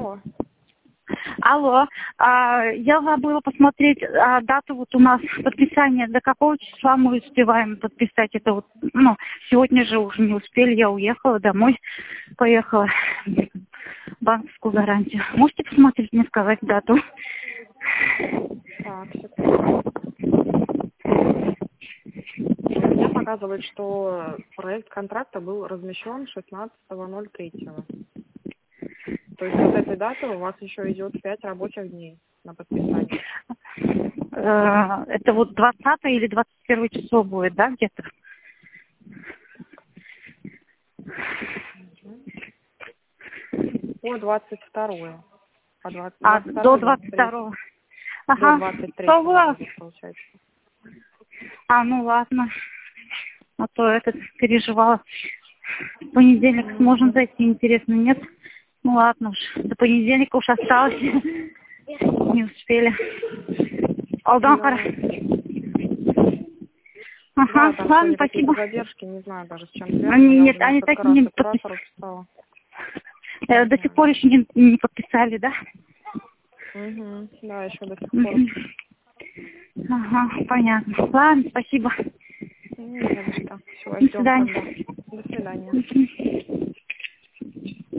Алло. Алло, я забыла посмотреть дату вот у нас подписания. До какого числа мы успеваем подписать это вот? Ну, сегодня же уже не успели, я уехала домой, поехала в банковскую гарантию. Можете посмотреть, мне сказать дату? Так, секунду. Мне показывает, что проект контракта был размещен 16.03. То есть от этой даты у вас еще идет 5 рабочих дней на подписание. Это вот 20 или 21 число будет, да, где-то? По 22. По 20, До 22. Ага. До 23 получается. Ну ладно. А то этот переживала. В понедельник сможем зайти, интересно, нет? Ну ладно уж. До понедельника уж осталось. Не успели. Алданкара. Ага, Да, ладно, спасибо. Задержки, не знаю даже с чем связано. Нет, они так и не подписали. До сих пор еще не подписали, да? Да, еще до сих пор. Ага, понятно. Ладно, спасибо. Не за что. Все, До свидания. ждем тогда. До свидания.